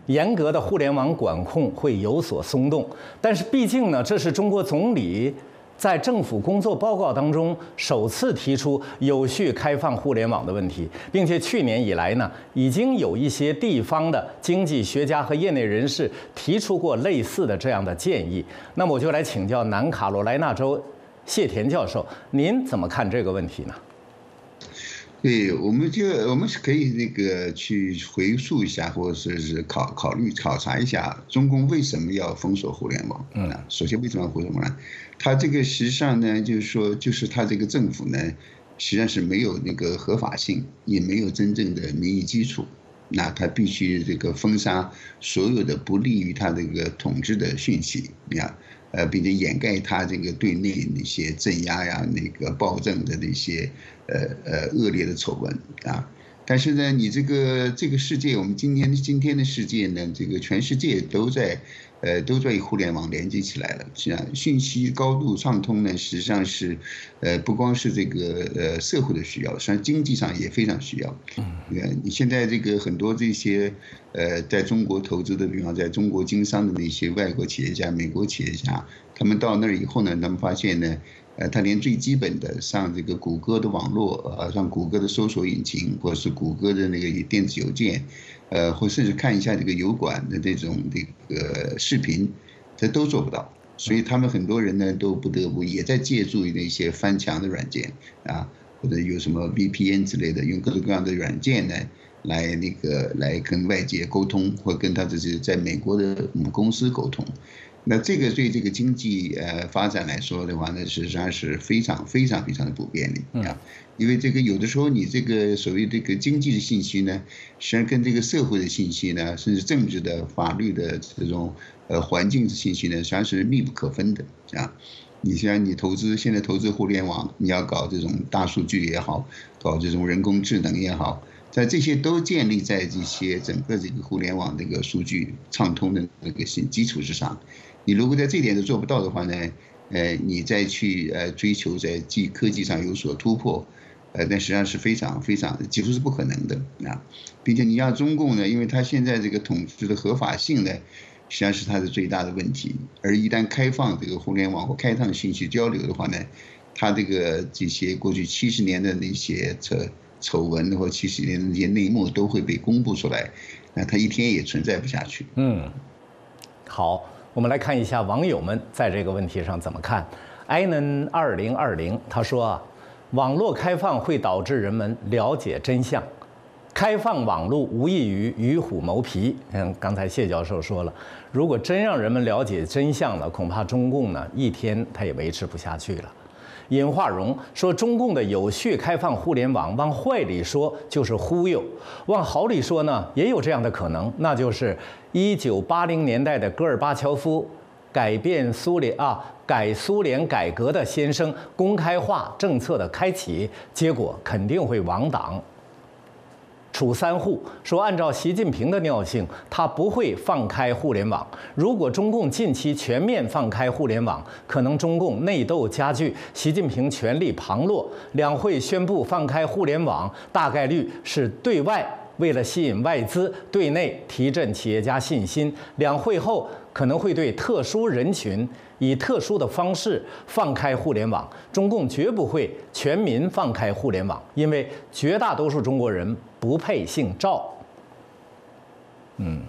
严格的互联网管控会有所松动。但是毕竟呢，这是中国总理在政府工作报告当中首次提出有序开放互联网的问题，并且去年以来呢，已经有一些地方的经济学家和业内人士提出过类似的这样的建议。那么我就来请教南卡罗来纳州谢田教授，您怎么看这个问题呢？ 对，我们就我们是可以那个去回溯一下，或者是是考考虑考察一下，中共为什么要封锁互联网？嗯，首先为什么要封锁互联网？它这个实际上呢，就是说，就是它这个政府呢，实际上是没有那个合法性，也没有真正的民意基础。那它必须这个封杀所有的不利于它这个统治的讯息，呀，呃，并且掩盖它这个对内那些镇压呀、那个暴政的那些呃呃恶劣的丑闻啊。但是呢，你这个这个世界，我们今天今天的世界呢，这个全世界都在。呃，都在与互联网连接起来了。是啊，信息高度畅通呢，实际上是，呃，不光是这个呃社会的需要，实际上经济上也非常需要。嗯，你现在这个很多这些呃在中国投资的，比方在中国经商的那些外国企业家、美国企业家，他们到那儿以后呢，他们发现呢，呃，他连最基本的上这个谷歌的网络，呃，上谷歌的搜索引擎，或者是谷歌的那个电子邮件。呃，或甚至看一下这个油管的这种这个视频，这都做不到，所以他们很多人呢都不得不也在借助那些翻墙的软件啊，或者有什么 V P N 之类的，用各种各样的软件呢来那个来跟外界沟通，或跟他这些在美国的母公司沟通。那这个对这个经济呃发展来说的话呢，实际上是非常非常非常的不便利啊，因为这个有的时候你这个所谓这个经济的信息呢，实际上跟这个社会的信息呢，甚至政治的、法律的这种呃环境的信息呢，实际上是密不可分的啊。你像你投资现在投资互联网，你要搞这种大数据也好，搞这种人工智能也好。在这些都建立在这些整个这个互联网这个数据畅通的那个基础之上，你如果在这点都做不到的话呢，呃，你再去呃追求在技科技上有所突破，呃，那实际上是非常非常几乎是不可能的啊，并且你要中共呢，因为它现在这个统治的合法性呢，实际上是它的最大的问题，而一旦开放这个互联网或开放信息交流的话呢，它这个这些过去七十年的那些这。丑闻或七十年的那些内幕都会被公布出来，那它一天也存在不下去。 嗯，好，我们来看一下网友们在这个问题上怎么看。i n 二零二零他说啊，网络开放会导致人们了解真相，开放网络无异于与虎谋皮。嗯，刚才谢教授说了，如果真让人们了解真相了，恐怕中共呢一天他也维持不下去了。尹化荣说，中共的有序开放互联网，往坏里说就是忽悠，往好里说呢，也有这样的可能，那就是一九八零年代的戈尔巴乔夫改变苏联啊，改苏联改革的先生公开化政策的开启，结果肯定会亡党。楚三户说，按照习近平的尿性，他不会放开互联网。如果中共近期全面放开互联网，可能中共内斗加剧，习近平权力旁落。两会宣布放开互联网，大概率是对外为了吸引外资，对内提振企业家信心。两会后可能会对特殊人群以特殊的方式放开互联网，中共绝不会全民放开互联网，因为绝大多数中国人不配姓赵。嗯，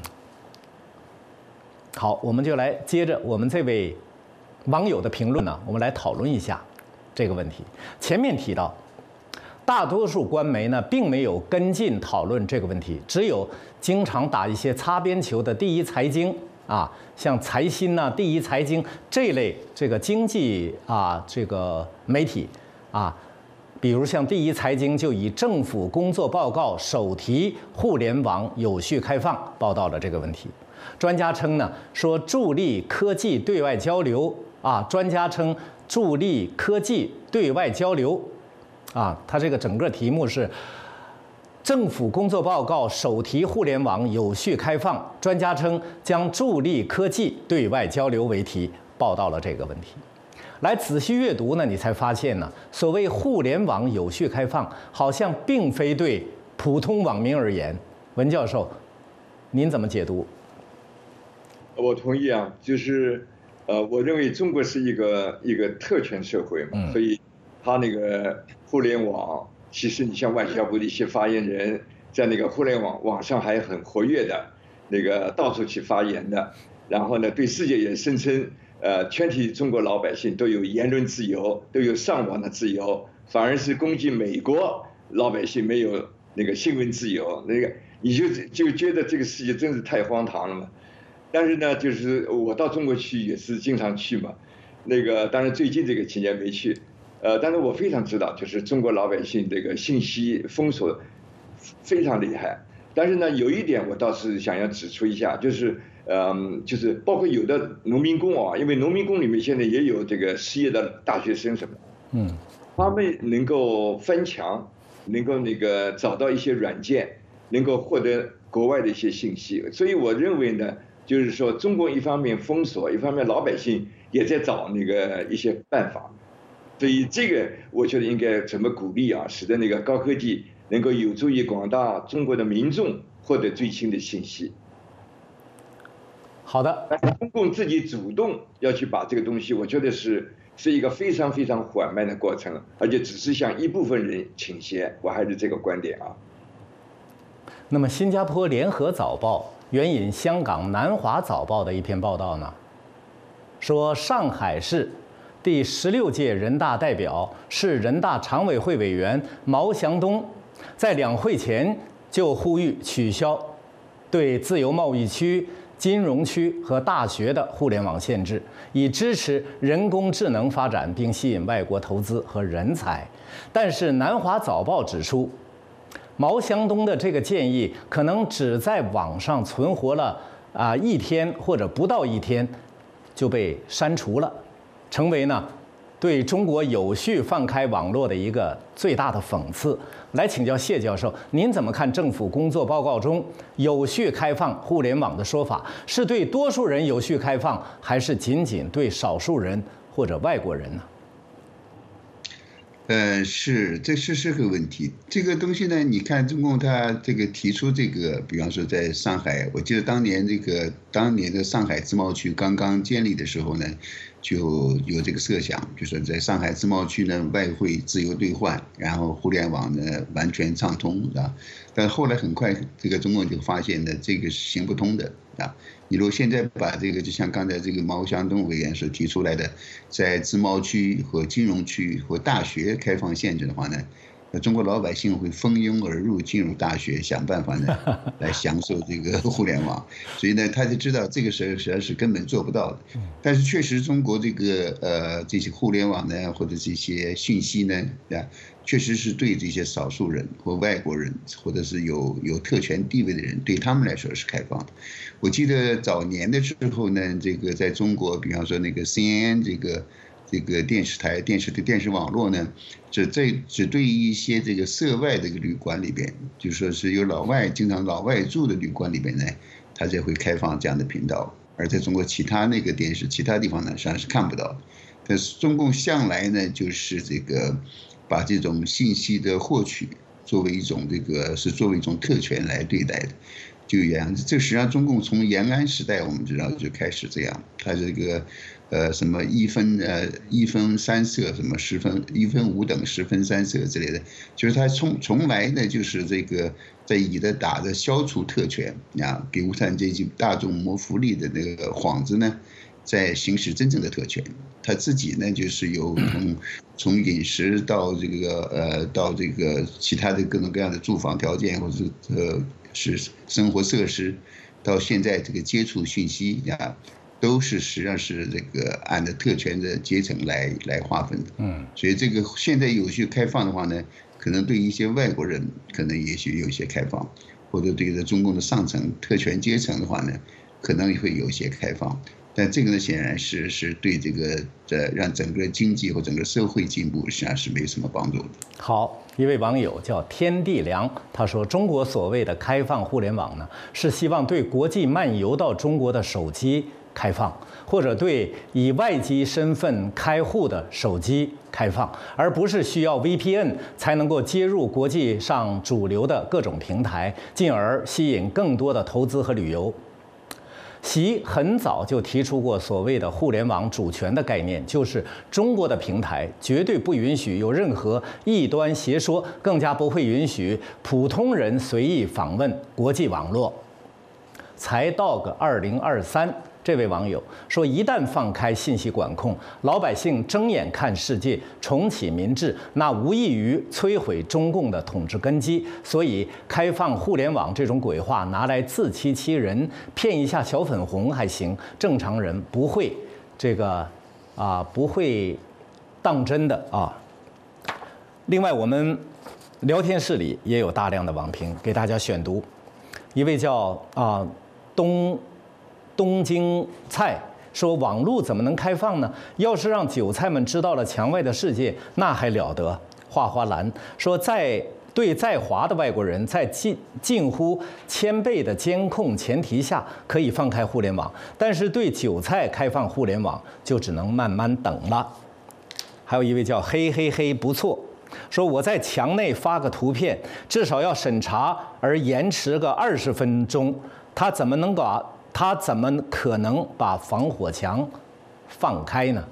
好，我们就来接着我们这位网友的评论呢，我们来讨论一下这个问题。前面提到，大多数官媒呢并没有跟进讨论这个问题，只有经常打一些擦边球的第一财经啊，像财新呐、第一财经这类这个经济啊这个媒体啊，比如像第一财经就以政府工作报告首提互联网有序开放报道了这个问题。专家称呢，说助力科技对外交流啊，专家称助力科技对外交流啊，它这个整个题目是政府工作报告首提互联网有序开放，专家称将助力科技对外交流为题，报道了这个问题。来仔细阅读呢，你才发现呢，所谓互联网有序开放，好像并非对普通网民而言。文教授，您怎么解读？ 我同意啊，就是，呃，我认为中国是一个一个特权社会嘛，嗯、所以他那个互联网，其实你像外交部的一些发言人，在那个互联网网上还很活跃的，那个到处去发言的，然后呢，对世界也声称，呃，全体中国老百姓都有言论自由，都有上网的自由，反而是攻击美国老百姓没有那个新闻自由，那个你就就觉得这个世界真是太荒唐了嘛。但是呢，就是我到中国去也是经常去嘛，那个当然最近这个期间没去，呃，但是我非常知道，就是中国老百姓这个信息封锁非常厉害。但是呢，有一点我倒是想要指出一下，就是，嗯，就是包括有的农民工啊，因为农民工里面现在也有这个失业的大学生什么，嗯，他们能够翻墙，能够那个找到一些软件，能够获得国外的一些信息，所以我认为呢。就是说，中国一方面封锁，一方面老百姓也在找那个一些办法，所以这个我觉得应该怎么鼓励啊，使得那个高科技能够有助于广大中国的民众获得最新的信息。 好的， 但是中共自己主动要去把这个东西，我觉得是是一个非常非常缓慢的过程，而且只是向一部分人倾斜，我还是这个观点啊。 那么，新加坡联合早报援引香港南华早报的一篇报道呢，说上海市第十六届人大代表、市人大常委会委员毛祥东，在两会前就呼吁取消对自由贸易区、金融区和大学的互联网限制，以支持人工智能发展，并吸引外国投资和人才。但是南华早报指出，毛祥东的这个建议可能只在网上存活了啊一天或者不到一天，就被删除了，成为呢对中国有序放开网络的一个最大的讽刺。来请教谢教授，您怎么看政府工作报告中有序开放互联网的说法？是对多数人有序开放，还是仅仅对少数人或者外国人呢？ 呃，是，这是是个问题。这个东西呢，你看中共他这个提出这个，比方说在上海，我记得当年这个当年的上海自贸区刚刚建立的时候呢，就有这个设想，就说在上海自贸区呢，外汇自由兑换，然后互联网呢完全畅通，啊。但后来很快，这个中共就发现呢，这个是行不通的啊。你如果现在把这个，就像刚才这个毛祥东委员所提出来的，在自贸区和金融区和大学开放限制的话呢，那中国老百姓会蜂拥而入进入大学，想办法呢来享受这个互联网。所以呢，他就知道这个时候实际上是根本做不到的。但是确实，中国这个呃这些互联网呢，或者这些信息呢，啊，确实是对这些少数人或外国人，或者是有有特权地位的人，对他们来说是开放的。我记得早年的时候呢，这个在中国，比方说那个 C N N 这个这个电视台、电视的电视网络呢，只对只对一些这个涉外的旅馆里边，就说是有老外经常老外住的旅馆里边呢，它才会开放这样的频道。而在中国其他那个电视其他地方呢，实际上是看不到的。但是中共向来呢，就是这个把这种信息的获取作为一种这个是作为一种特权来对待的。就延安，这实际上中共从延安时代我们知道就开始这样，它这个呃什么一分呃一分三色，什么十分一分五等十分三色之类的，就是它从从来呢就是这个在以的打着消除特权啊，给无产阶级大众谋福利的那个幌子呢，在行使真正的特权。他自己呢就是有从从饮食到这个呃到这个其他的各种各样的住房条件，或者是呃。是生活设施，到现在这个接触信息啊，都是实际上是这个按照特权的阶层来来划分的。嗯，所以这个现在有序开放的话呢，可能对一些外国人可能也许有一些开放，或者对着中共的上层特权阶层的话呢，可能会有一些开放。但这个呢，显然是是对这个呃让整个经济或整个社会进步实际上是没有什么帮助的。 好，一位网友叫天地良，他说中国所谓的开放互联网呢，是希望对国际漫游到中国的手机开放，或者对以外籍身份开户的手机开放，而不是需要 V P N 才能够接入国际上主流的各种平台，进而吸引更多的投资和旅游。 习很早就提出过所谓的互联网主权的概念，就是中国的平台绝对不允许有任何异端邪说，更加不会允许普通人随意访问国际网络。才到个二零二三。这位网友说，一旦放开信息管控，老百姓睁眼看世界，重启民智，那无异于摧毁中共的统治根基。所以，开放互联网这种鬼话拿来自欺欺人，骗一下小粉红还行，正常人不会这个啊不会当真的啊。另外，我们聊天室里也有大量的网评，给大家选读。一位叫啊东。东京菜说：“网络怎么能开放呢？要是让韭菜们知道了墙外的世界，那还了得！”花花蓝说：“在对在华的外国人，在近近乎千倍的监控前提下，可以放开互联网；但是对韭菜开放互联网，就只能慢慢等了。”还有一位叫嘿嘿嘿不错说：“我在墙内发个图片，至少要审查而延迟个二十分钟，他怎么能把？”他怎么可能把防火墙放开呢？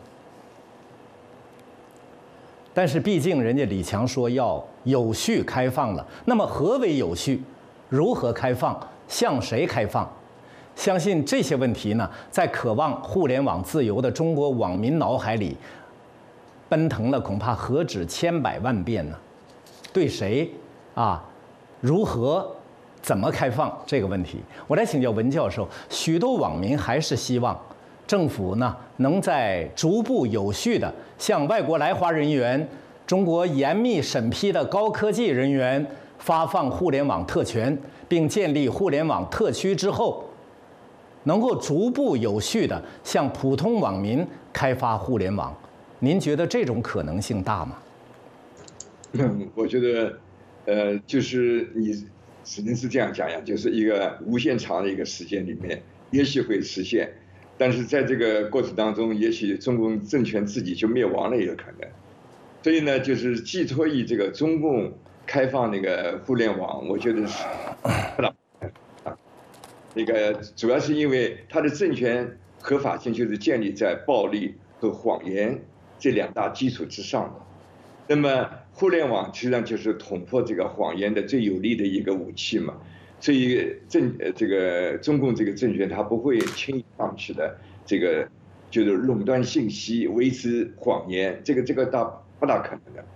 但是毕竟人家李强说要有序开放了，那么何为有序？如何开放？向谁开放？相信这些问题呢，在渴望互联网自由的中国网民脑海里奔腾了，恐怕何止千百万遍呢？对谁啊？如何？怎么开放这个问题，我来请教文教授。许多网民还是希望政府呢能在逐步有序的向外国来华人员、中国严密审批的高科技人员发放互联网特权，并建立互联网特区之后，能够逐步有序的向普通网民开发互联网。您觉得这种可能性大吗？ 嗯，我觉得，呃，就是你。只能是这样讲呀，就是一个无限长的一个时间里面，也许会实现，但是在这个过程当中，也许中共政权自己就灭亡了也有可能。所以呢，就是寄托于这个中共开放那个互联网，我觉得是不大啊。那个主要是因为它的政权合法性就是建立在暴力和谎言这两大基础之上的。那么互联网实际上就是捅破这个谎言的最有力的一个武器嘛，所以政呃这个中共这个政权它不会轻易放弃的，这个就是垄断信息、维持谎言，这个这个大不大可能的。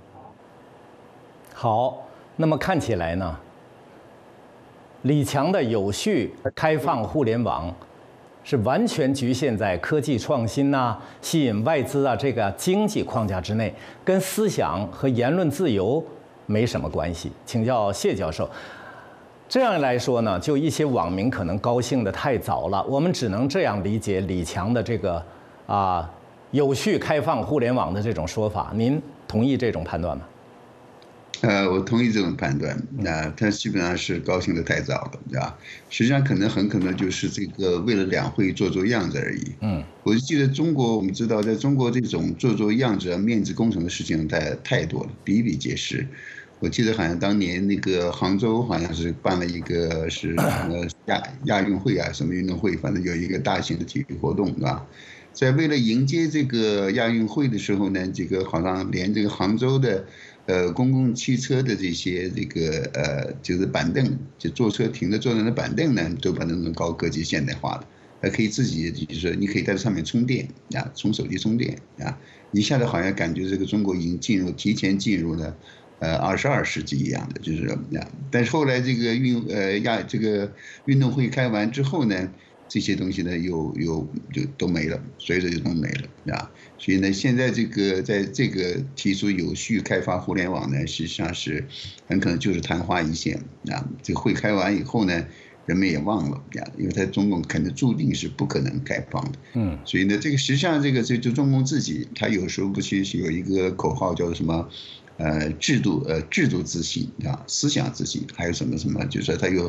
好，那么看起来呢，李强的有序开放互联网是完全局限在科技创新呐、啊、吸引外资啊这个经济框架之内，跟思想和言论自由没什么关系。请教谢教授，这样来说呢，就一些网民可能高兴得太早了，我们只能这样理解李强的这个啊有序开放互联网的这种说法，您同意这种判断吗？ 呃，我同意这种判断。那、呃、他基本上是高兴得太早了，对吧？实际上可能很可能就是这个为了两会做做样子而已。嗯，我记得中国，我们知道，在中国这种做做样子、面子工程的事情太太多了，比比皆是。我记得好像当年那个杭州好像是办了一个是呃亚亚运会啊，什么运动会，反正有一个大型的体育活动，对吧？在为了迎接这个亚运会的时候呢，这个好像连这个杭州的。呃，公共汽车的这些这个呃，就是板凳，就坐车停着坐人的板凳呢，都把它弄高科技现代化了，还可以自己就是说，你可以在上面充电啊，从手机充电啊，一下子好像感觉这个中国已经进入提前进入了呃二十二世纪一样的，就是啊，但是后来这个运呃亚这个运动会开完之后呢，这些东西呢又又就都没了，随着就都没了啊。所以呢，现在这个在这个提出有序开发互联网呢，实际上是很可能就是昙花一现啊。这个会开完以后呢，人们也忘了啊，因为它中共肯定注定是不可能开放的。嗯，所以呢，这个实际上这个就就中共自己，他有时候不是有一个口号叫做什么？呃，制度呃制度自信啊，思想自信，还有什么什么，就是说他有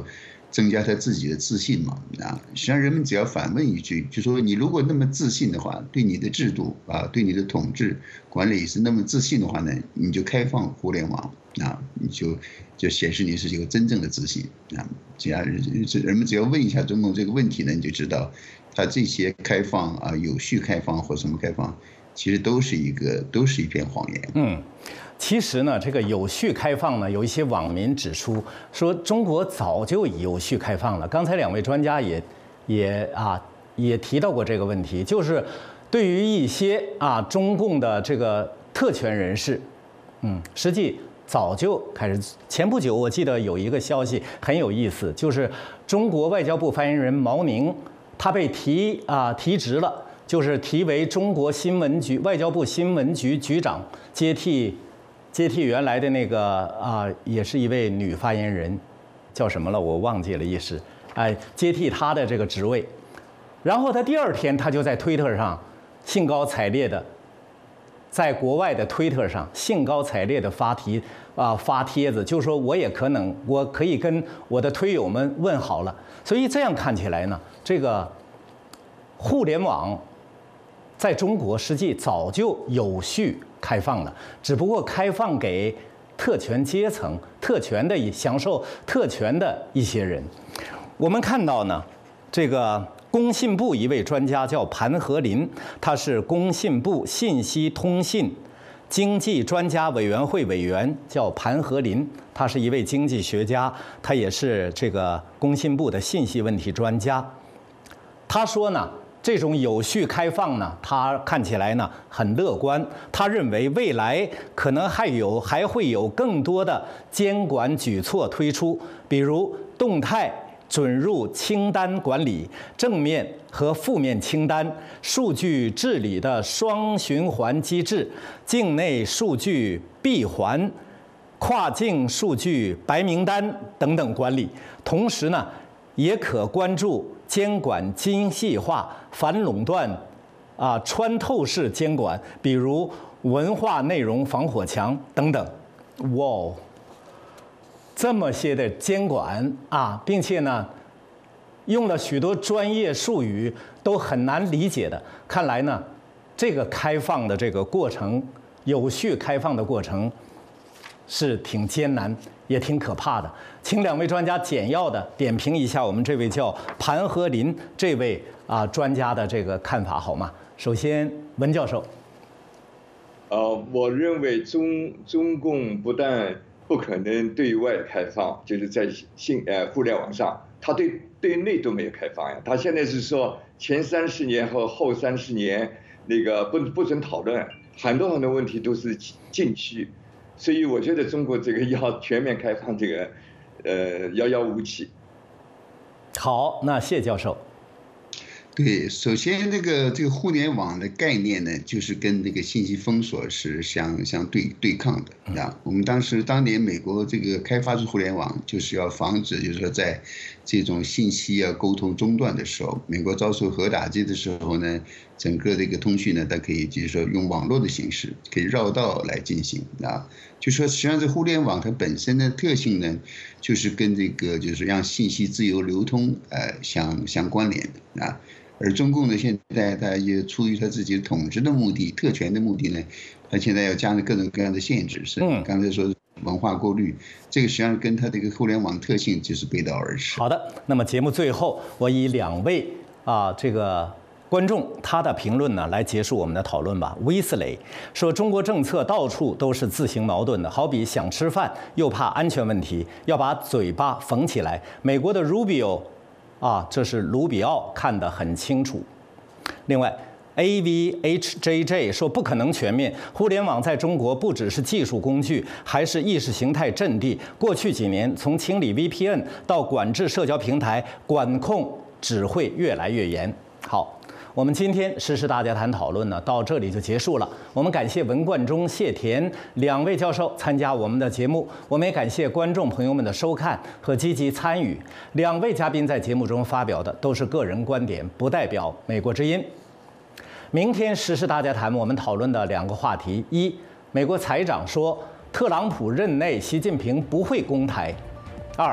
增加他自己的自信嘛啊。实际上，人们只要反问一句，就说你如果那么自信的话，对你的制度啊，对你的统治管理是那么自信的话呢，你就开放互联网啊，你就就显示你是一个真正的自信啊。只要人们只要问一下中共这个问题呢，你就知道他这些开放啊、有序开放或什么开放，其实都是一个都是一片谎言。 嗯。其实呢，这个有序开放呢，有一些网民指出说，中国早就有序开放了。刚才两位专家也也啊也提到过这个问题，就是对于一些啊中共的这个特权人士，嗯，实际早就开始。前不久我记得有一个消息很有意思，就是中国外交部发言人毛宁，他被提啊提职了，就是提为中国新闻局外交部新闻局局长，接替。接替原来的那个啊、呃，也是一位女发言人，叫什么了？我忘记了一时。哎，接替她的这个职位，然后她第二天，她就在推特上兴高采烈的，在国外的推特上兴高采烈的发题啊、呃、发帖子，就说我也可能，我可以跟我的推友们问好了。所以这样看起来呢，这个互联网在中国实际早就有序开放了，只不过开放给特权阶层、特权的享受特权的一些人。我们看到呢，这个工信部一位专家叫盘和林，他是工信部信息通信经济专家委员会委员，叫盘和林，他是一位经济学家，他也是这个工信部的信息问题专家。他说呢，这种有序开放呢，他看起来呢很乐观。他认为未来可能还有还会有更多的监管举措推出，比如动态准入清单管理、正面和负面清单、数据治理的双循环机制、境内数据闭环、跨境数据白名单等等管理。同时呢，也可关注监管精细化、反垄断、啊穿透式监管，比如文化内容防火墙等等。哇，这么些的监管啊，并且呢，用了许多专业术语都很难理解的。看来呢，这个开放的这个过程，有序开放的过程，是挺艰难，也挺可怕的。请两位专家简要的点评一下我们这位叫盘和林这位啊专家的这个看法好吗？首先，文教授。 呃，我认为中中共不但不可能对外开放，就是在信呃互联网上，他对对内都没有开放呀。他现在是说前三十年和后三十年那个不不准讨论，很多很多问题都是禁区。所以我觉得中国这个要全面开放，这个，呃，遥遥无期。 好，那谢教授。 对，首先这个这个互联网的概念呢，就是跟这个信息封锁是相相对对抗的啊。我们当时当年美国这个开发出互联网，就是要防止，就是说在这种信息啊沟通中断的时候，美国遭受核打击的时候呢，整个这个通讯呢，它可以就是说用网络的形式，可以绕道来进行啊。就说实际上这互联网它本身的特性呢，就是跟这个就是让信息自由流通呃相相关联的啊。而中共呢，现在它也出于它自己的统治的目的、特权的目的呢，它现在要加上各种各样的限制，是刚才说文化过滤，这个实际上跟它这个互联网特性就是背道而驰。 好的，那么节目最后，我以两位啊这个观众他的评论呢来结束我们的讨论吧。威斯雷说，中国政策到处都是自行矛盾的，好比想吃饭又怕安全问题，要把嘴巴缝起来。美国的 Rubio。啊，这是卢比奥看得很清楚。另外 ，A V H J J 说不可能全面，互联网在中国不只是技术工具，还是意识形态阵地。过去几年，从清理 V P N 到管制社交平台，管控只会越来越严。好。我们今天时事大家谈讨论呢，到这里就结束了。我们感谢文冠中、谢田两位教授参加我们的节目，我们也感谢观众朋友们的收看和积极参与。两位嘉宾在节目中发表的都是个人观点，不代表美国之音。明天时事大家谈我们讨论的两个话题：一，美国财长说特朗普任内习近平不会攻台；二，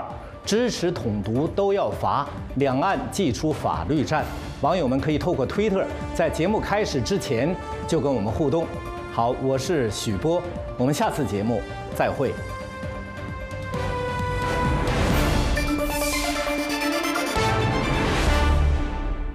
支持统独都要罚，两岸祭出法律战。网友们可以透过推特在节目开始之前就跟我们互动。好，我是许波，我们下次节目再会。